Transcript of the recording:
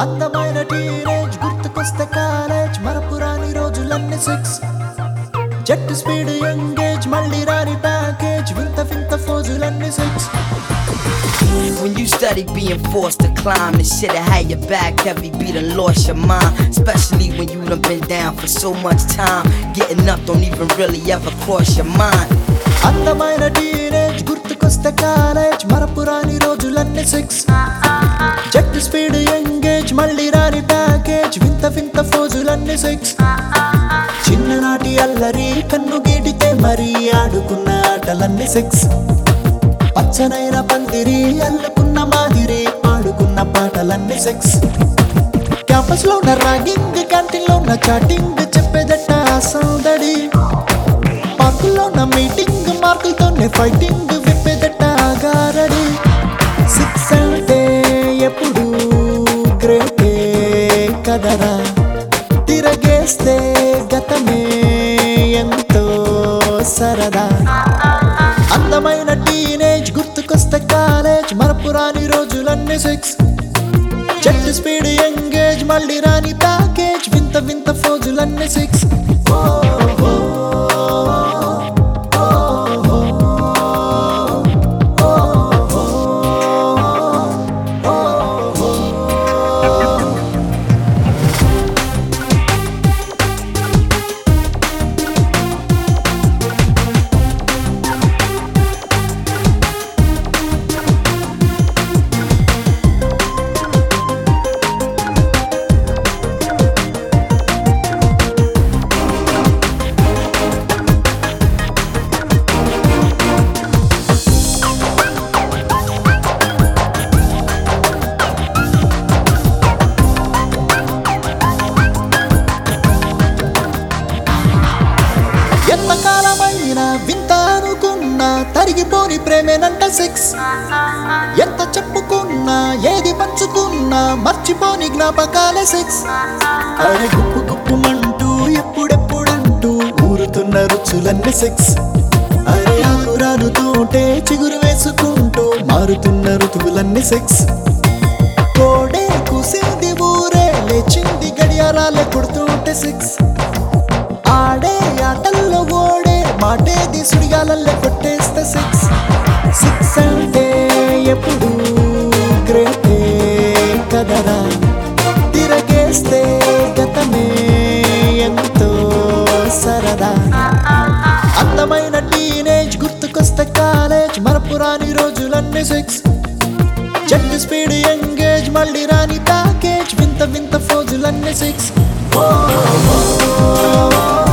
అందమైన టీనేజ్ గుర్తుకొస్తే కాలేజ్ మరపురాని రోజులన్నీ సెక్స్ జెట్ స్పీడ్ ఎంగేజ్ మళ్ళీ రాని ప్యాకేజ్ వింత వింత ఫోజులన్నీ sex When you study being forced to climb, the shit that had your back heavy, be done lost your mind. Especially when you done been down for so much time. Getting up don't even really ever cross your mind. అందమైన teenage గుర్తుకొస్తే college మరపురాని రోజులన్నీ sex jet speed engage మళ్ళీ రాని package వింత వింత ఫోజులన్నీ sex చిన్ననాటి అల్లరి కన్ను గీటితే మరీ ఆడుకున్న ఆటలన్నీ సెక్స్ పచ్చనైన పందిరి అల్లుకున్న మాదిరి పాడుకున్న పాటలన్నీ సెక్స్ క్యాంపస్ లో ఉన్న ర్యాగింగ్ క్యాంటీన్ లో ఉన్న చాటింగ్ చెప్పేదట సౌదడి పార్కుల్లో ఉన్న మీటింగ్ మార్కులతోనే ఫైటింగ్ విప్పేదట గారడి సిక్స్ అంటే ఎప్పుడు గ్రేటే కదరా తిరగేస్తే గతమే ఎంతో సరదా అందమైన టీనేజ్ గుర్తుకొస్తే కాలేజ్ మరపురాని రోజులన్నీ సెక్స్ జెట్ స్పీడ్ ఎంగేజ్ మళ్ళీ రాని ప్యాకేజ్ వింత వింత ఫోజులన్నీ సెక్స్ ఎంతకాలమైన వింత అనుకున్నా తరిగిపోని ప్రేమేనంట సెక్స్ ఎంత చెప్పుకున్నా ఏది పంచుకున్నా మర్చిపోని జ్ఞాపకాలే సెక్స్ అరే గుప్పు గుప్పుమంటూ ఎప్పుడెప్పుడంటూ ఊరుతున్న రుచులన్నీ సెక్స్ అరే ఆకురాలుతోటే చిగురు వేసుకుంటూ మారుతున్న ఋతువులన్నీ సెక్స్ కోడే కుసింది ఊరే లేచింది గడియారాలే కొడుతుంటే సెక్స్ ఆడే ఆటల్లో ఓడే మాటేది సుడిగాలల్లే కొట్టేస్తే సెక్స్ సిక్స్ అంటే ఎప్పుడు గ్రేటే కదరా తిరగేస్తే గతమే ఎంతో సరదా అందమైన టీనేజ్ గుర్తుకొస్తే కాలేజ్ మరపురాని రోజులన్నీ సెక్స్ జెట్ స్పీడ్ ఎంగేజ్ మళ్ళీ రాని ప్యాకేజ్ వింత వింత ఫోజులన్నీ సెక్స్